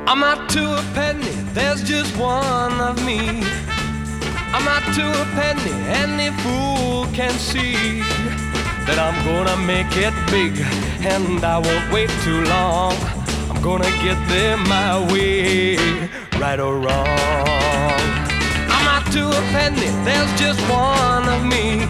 I'm out to a penny, there's just one of me. I'm out to a penny, any fool can see that I'm gonna make it big, and I won't wait too long. I'm gonna get there my way, right or wrong. I'm out to a penny, there's just one of me.